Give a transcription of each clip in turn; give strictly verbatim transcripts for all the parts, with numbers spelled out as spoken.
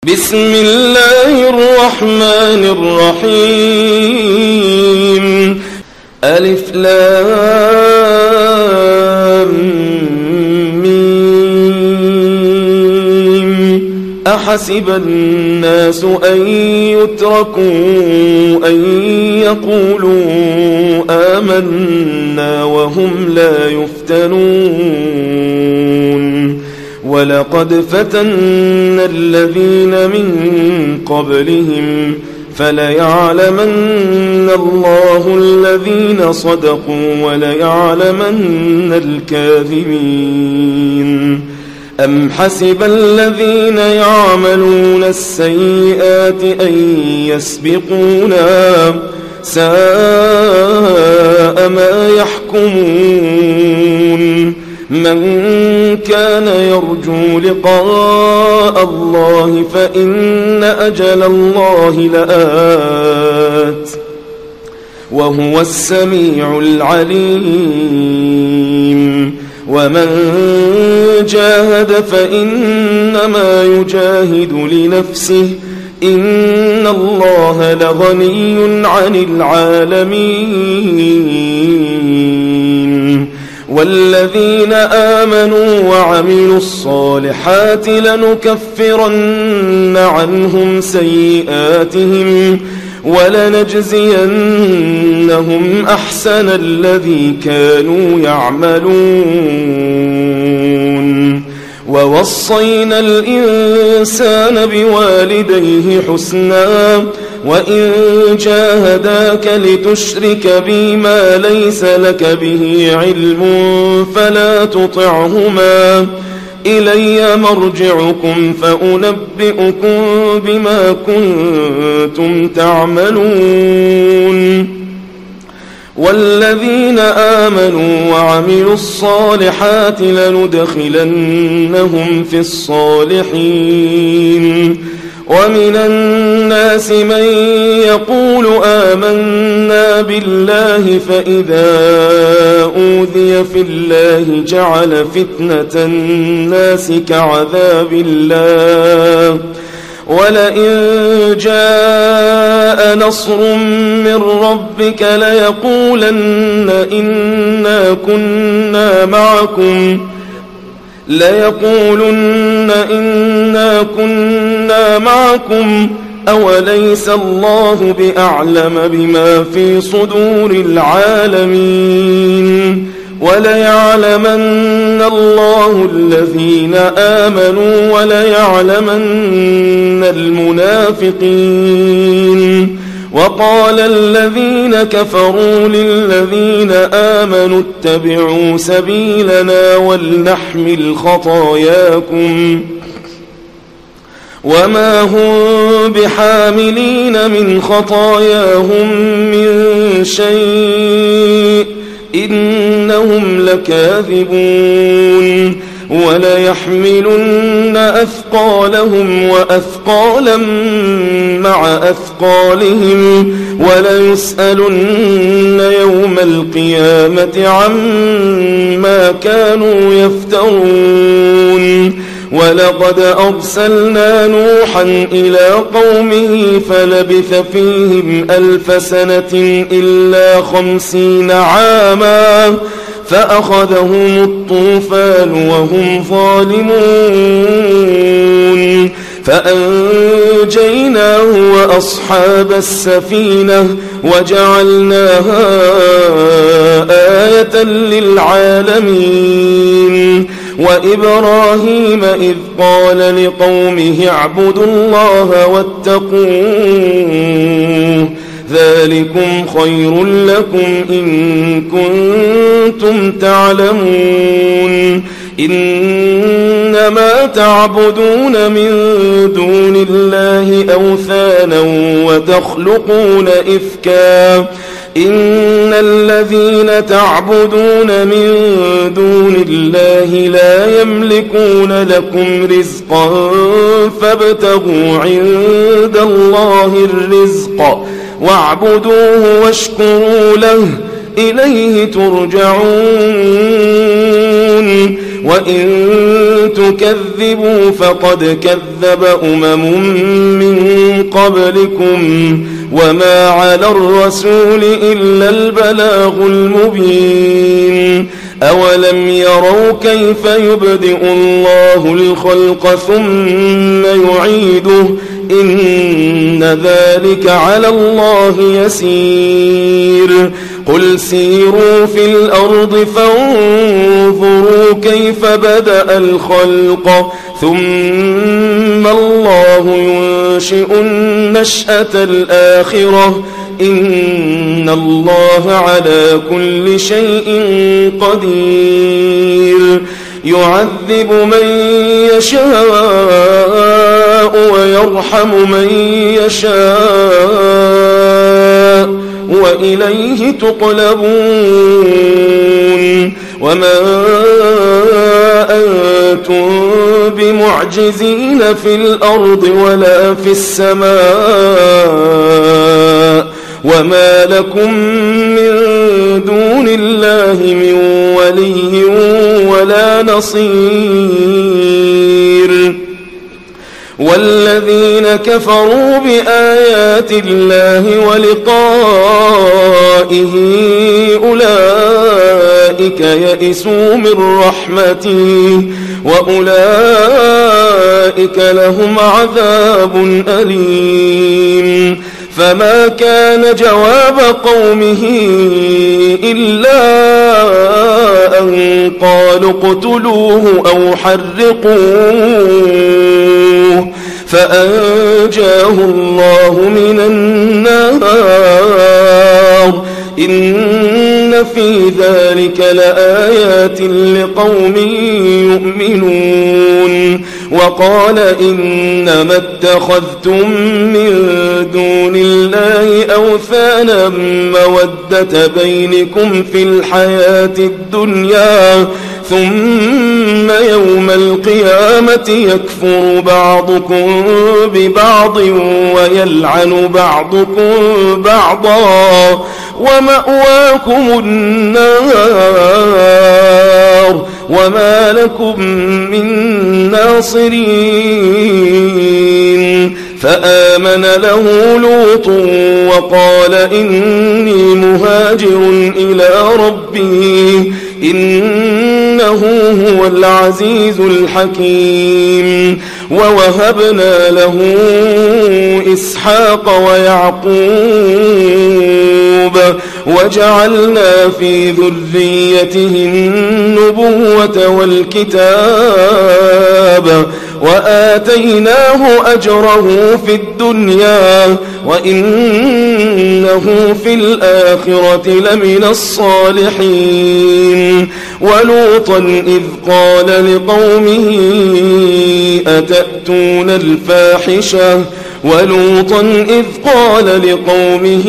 بسم الله الرحمن الرحيم. ألف لام ميم. أحسب الناس أن يتركوا أن يقولوا آمنا وهم لا يفتنون. ولقد فتنا الذين من قبلهم فليعلمن الله الذين صدقوا وليعلمن الكاذبين. أم حسب الذين يعملون السيئات أن يسبقونا ساء ما يحكمون. من كان يرجو لقاء الله فإن أجل الله لآت وهو السميع العليم. ومن جاهد فإنما يجاهد لنفسه إن الله لغني عن العالمين. والذين آمنوا وعملوا الصالحات لنكفرن عنهم سيئاتهم ولنجزينهم أحسن الذي كانوا يعملون. ووصينا الإنسان بوالديه حسنا وإن جاهداك لتشرك بي ما ليس لك به علم فلا تطعهما إلي مرجعكم فأنبئكم بما كنتم تعملون. والذين آمنوا وعملوا الصالحات لندخلنهم في الصالحين. ومن الناس من يقول آمنا بالله فإذا أوذي في الله جعل فتنة الناس كعذاب الله ولئن جاء نصر من ربك ليقولن إنا كنا معكم ليقولن إنا كنا معكم أوليس الله بأعلم بما في صدور العالمين. وليعلمن الله الذين آمنوا وليعلمن المنافقين. وقال الذين كفروا للذين آمنوا اتبعوا سبيلنا ولنحمل خطاياكم وما هم بحاملين من خطاياهم من شيء إنهم لكاذبون. وليحملن أثقالهم وأثقالا مع أثقالهم وليسألن يوم القيامة عما كانوا يفترون. ولقد أرسلنا نوحا إلى قومه فلبث فيهم ألف سنة إلا خمسين عاما فأخذهم الطوفان وهم ظالمون فأنجيناه وأصحاب السفينة وجعلناها آية للعالمين. وإبراهيم إذ قال لقومه اعبدوا الله واتقوه ذلكم خير لكم إن كنتم تعلمون. إنما تعبدون من دون الله أوثانا وتخلقون إفكا إن الذين تعبدون من دون الله لا يملكون لكم رزقا فابتغوا عند الله الرزق واعبدوه واشكروا له إليه ترجعون. وإن تكذبوا فقد كذب أمم من قبلكم وما على الرسول إلا البلاغ المبين أولم يروا كيف يبدئ الله الخلق ثم يعيده إن ذلك على الله يسير قل سيروا في الأرض فانظروا كيف بدأ الخلق ثم الله ينشئ النشأة الآخرة إن الله على كل شيء قدير يعذب من يشاء ويرحم من يشاء وإليه تقلبون وما أنتم بمعجزين في الأرض ولا في السماء وما لكم من دون الله من ولي ولا نصير والذين كفروا بآيات الله ولقائه أولئك يئسوا من رحمته وأولئك لهم عذاب أليم فما كان جواب قومه إلا أن قالوا اقتلوه أو حرقوه فأنجاه الله من النار إن في ذلك لآيات لقوم يؤمنون وقال إنما اتخذتم من دون الله أوثانا مودة بينكم في الحياة الدنيا ثم يوم القيامة يكفر بعضكم ببعض ويلعن بعضكم بعضا ومأواكم النار وما لكم من ناصرين فآمن له لوط وقال إني مهاجر إلى ربي إنه هو العزيز الحكيم ووهبنا له إسحاق ويعقوب وجعلنا في ذريته النبوة والكتاب وآتيناه أجره في الدنيا وإنه في الآخرة لمن الصالحين ولوطا إذ قال لقومه أتأتون الفاحشة ولوطا إذ قال لقومه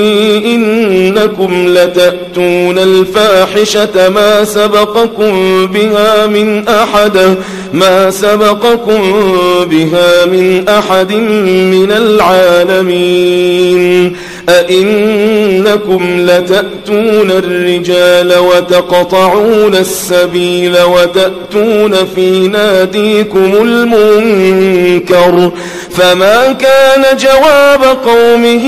إنكم لتأتون الفاحشة ما سبقكم بها من أحد ما سبقكم بها من أحد من العالمين أئنكم لتأتون الرجال وتقطعون السبيل وتأتون في ناديكم المنكر فما كان جواب قومه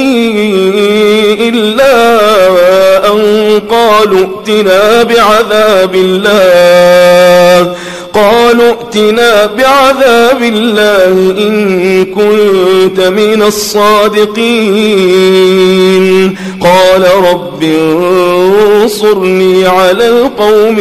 إلا أن قالوا ائتنا بعذاب الله قالوا ائتنا بعذاب الله إن كنت من الصادقين قال رب انصرني على القوم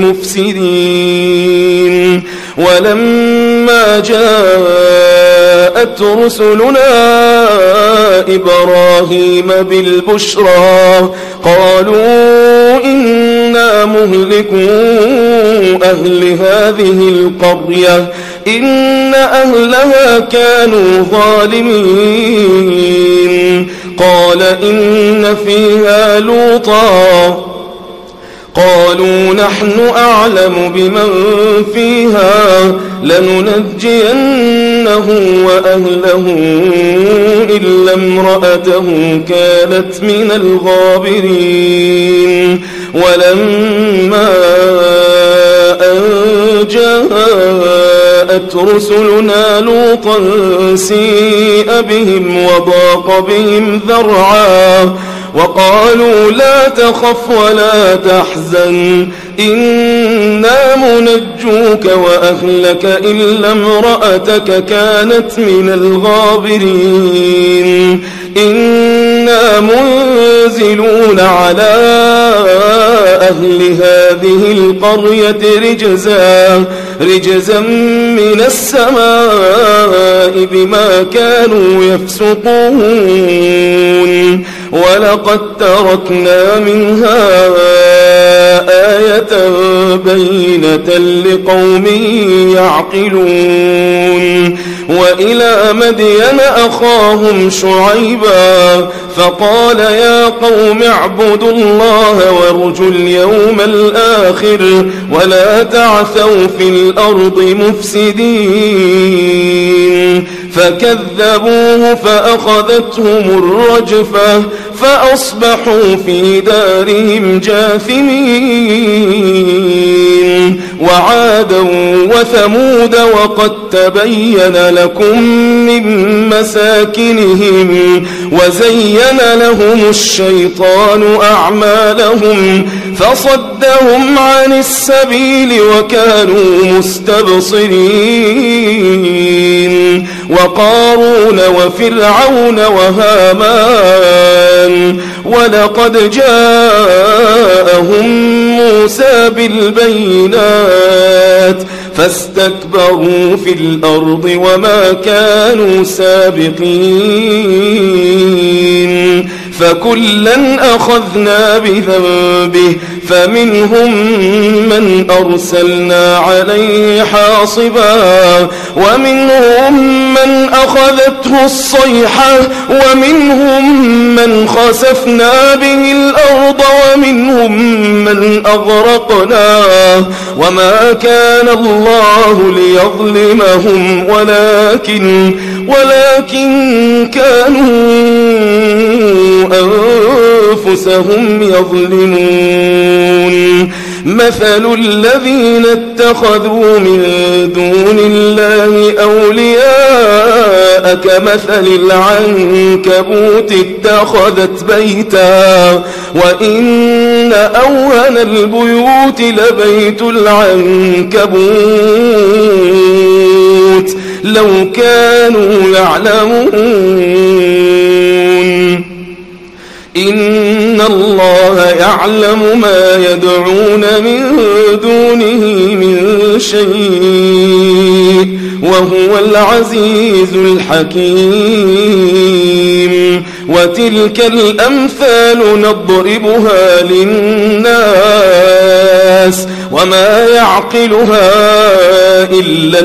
المفسدين ولما جاءت رسلنا إبراهيم بالبشرى قالوا إنا مهلكو أهل هذه القرية إن أهلها كانوا ظالمين قال إن فيها لوطا قالوا نحن أعلم بمن فيها لننجينه وأهله إلا امرأته كانت من الغابرين ولما أن جاءت رسلنا لوطا سيء بهم وضاق بهم ذرعا وقالوا لا تخف ولا تحزن إنا منجوك وأهلك إلا امرأتك كانت من الغابرين إنا منزلون على أهل هذه القرية رجزا رجزا من السماء بما كانوا يفسقون ولقد تركنا منها آية بينة لقوم يعقلون وإلى مدين أخاهم شعيبا فقال يا قوم اعبدوا الله وارجوا اليوم الآخر ولا تعثوا في الأرض مفسدين فكذبوه فأخذتهم الرجفة فأصبحوا في دارهم جاثمين وعادا وثمود وقد تبين لكم من مساكنهم وزين لهم الشيطان أعمالهم فصدهم عن السبيل وكانوا مستبصرين وقارون وفرعون وهامان ولقد جاءهم موسى بالبينات فاستكبروا في الأرض وما كانوا سابقين فكلا أخذنا بذنبه فمنهم من أرسلنا عليه حاصبا ومنهم من أخذته الصيحة ومنهم من خسفنا به الأرض ومنهم من أغرقنا وما كان الله ليظلمهم ولكن ولكن كانوا أنفسهم يظلمون مثل الذين اتخذوا من دون الله أولياء كمثل العنكبوت اتخذت بيتا وإن أوهن البيوت لبيت العنكبوت لو كانوا يعلمون إن الله يعلم ما يدعون من دونه من شيء وهو العزيز الحكيم وتلك الأمثال نضربها للناس وما يعقلها إلا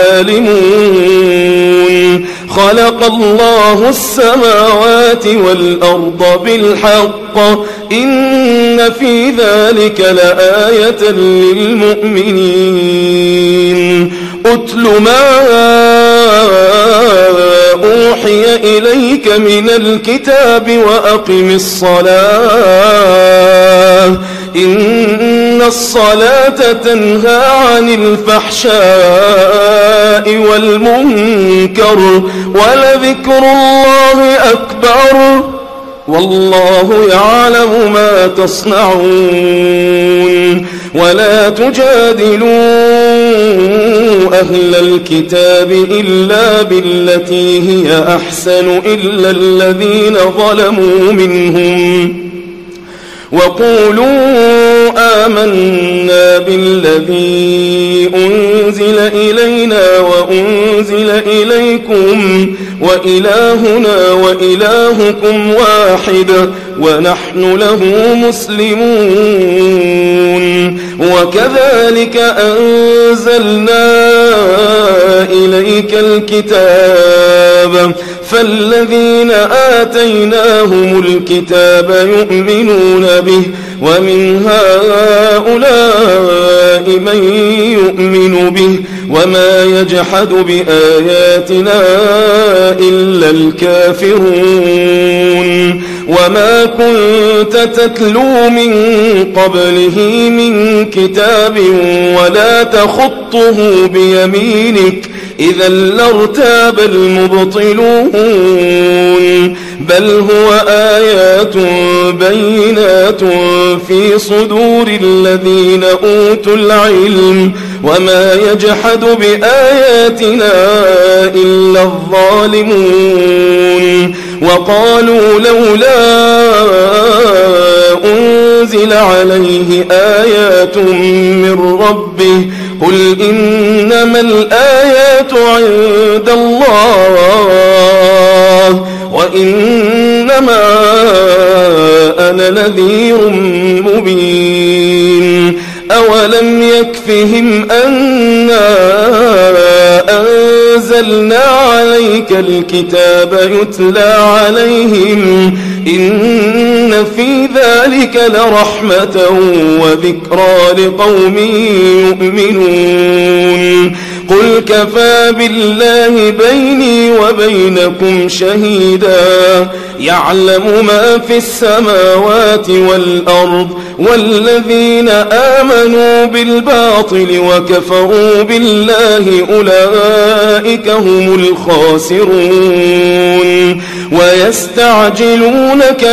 العالمون خلق الله السماوات والأرض بالحق إن في ذلك لآية للمؤمنين أتل ما أوحي إليك من الكتاب وأقم الصلاة إن الصلاة تنهى عن الفحشاء والمنكر ولذكر الله أكبر والله يعلم ما تصنعون ولا تجادلوا أهل الكتاب إلا بالتي هي أحسن إلا الذين ظلموا منهم وقولوا آمنا بالذي أنزل إلينا وأنزل إليكم وإلهنا وإلهكم واحد ونحن له مسلمون وكذلك أنزلنا إليك الكتاب فالذين آتيناهم الكتاب يؤمنون به ومن هؤلاء من يؤمن به وما يجحد بآياتنا إلا الكافرون وما كنت تتلو من قبله من كتاب ولا تخطه بيمينك إذا لارتاب المبطلون بل هو آيات بينات في صدور الذين أوتوا العلم وما يجحد بآياتنا إلا الظالمون وقالوا لولا أنزل عليه آيات من ربه قل إنما الآيات عند الله وإنما أنا نذير مبين أولم يكفهم أنا أنزلنا عليك الكتاب يتلى عليهم إن في ذلك لرحمة وذكرى لقوم يؤمنون قل كفى بالله بيني وبينكم شهيدا يعلم ما في السماوات والأرض والذين آمنوا بالباطل وكفروا بالله أولئك هم الخاسرون ويستعجلونك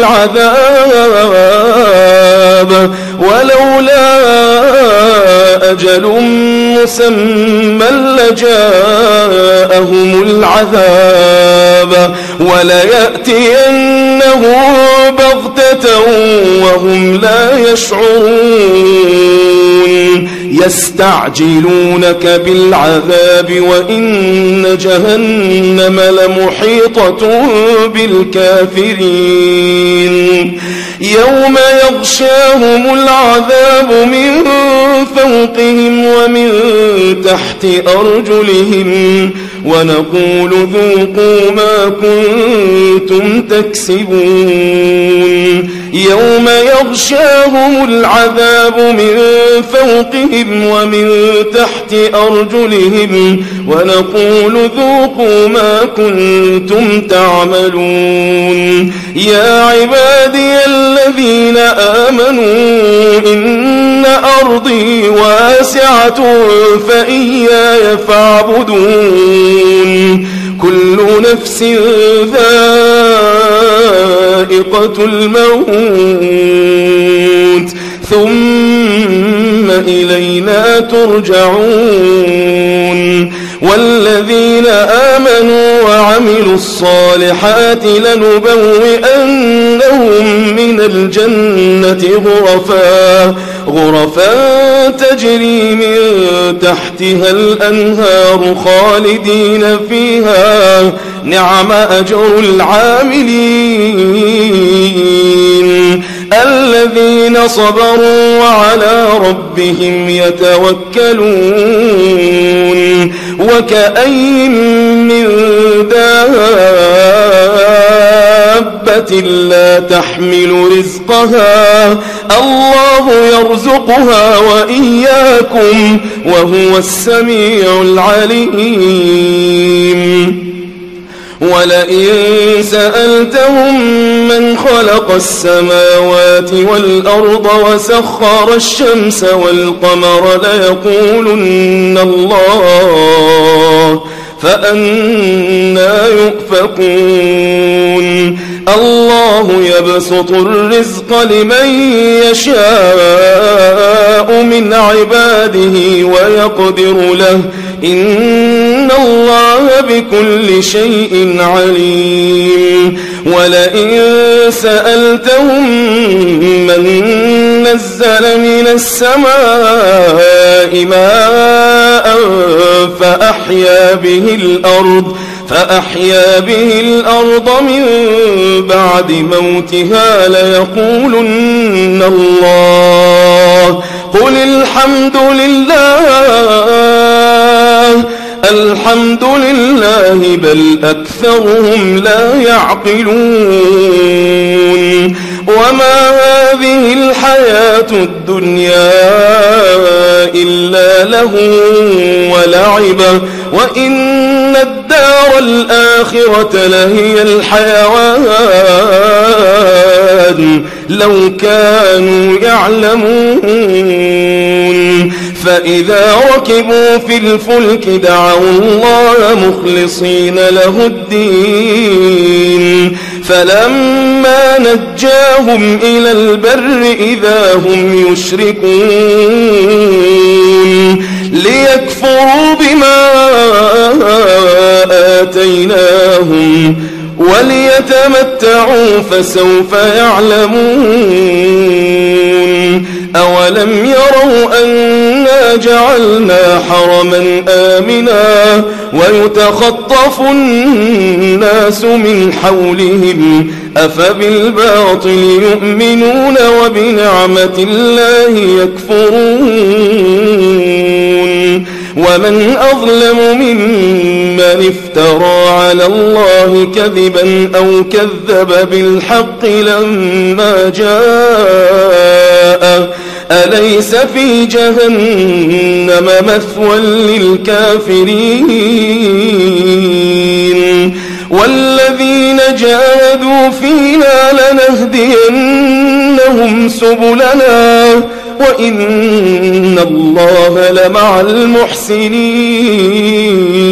بالعذاب ولولا أجل مسمى لجاءهم العذاب وليأتينه بغتة وهم لا يشعرون يستعجلونك بالعذاب وإن جهنم لمحيطة بالكافرين يوم يغشاهم العذاب من فوقهم ومن تحت أرجلهم ونقول ذوقوا ما كنتم تكسبون يوم يغشاهم العذاب من فوقهم ومن تحت أرجلهم ونقول ذوقوا ما كنتم تعملون يا عبادي الذين آمنوا إن أرضي واسعة فإياي فاعبدون كل نفس ذائقة الموت ثم إلينا ترجعون والذين آمنوا وعملوا الصالحات لنبوئنهم من الجنة غرفا غرفا تجري من تحتها الأنهار خالدين فيها نعم أجر العاملين الذين صبروا وعلى ربهم يتوكلون وكأين من دابة لا تحمل رزقها الله يرزقها وإياكم وهو السميع العليم ولئن سألتهم من خلق السماوات والأرض وسخر الشمس والقمر ليقولن الله فأنى يؤفكون الله يبسط الرزق لمن يشاء من عباده ويقدر له إن الله بكل شيء عليم ولئن سألتهم من نزل من السماء ماء فأحيا به الأرض فأحيا به الأرض من بعد موتها ليقولن الله قل الحمد لله الحمد لله بل أكثرهم لا يعقلون وما هذه الحياة الدنيا إلا لهو ولعب وإن الدار الآخرة لهي الحيوان لو كانوا يعلمون فإذا ركبوا في الفلك دعوا الله مخلصين له الدين فلما نجاهم إلى البر إذا هم يشركون ليكفروا بما آتيناهم وليتمتعوا فسوف يعلمون أولم يروا أنا جعلنا حرما آمنا ويتخطف الناس من حولهم أفبالباطل يؤمنون وبنعمة الله يكفرون ومن أظلم ممن افترى على الله كذبا أو كذب بالحق لما جاءه أليس في جهنم مثوى للكافرين والذين جاهدوا فينا لنهدينهم سبلنا وإن الله لمع المحسنين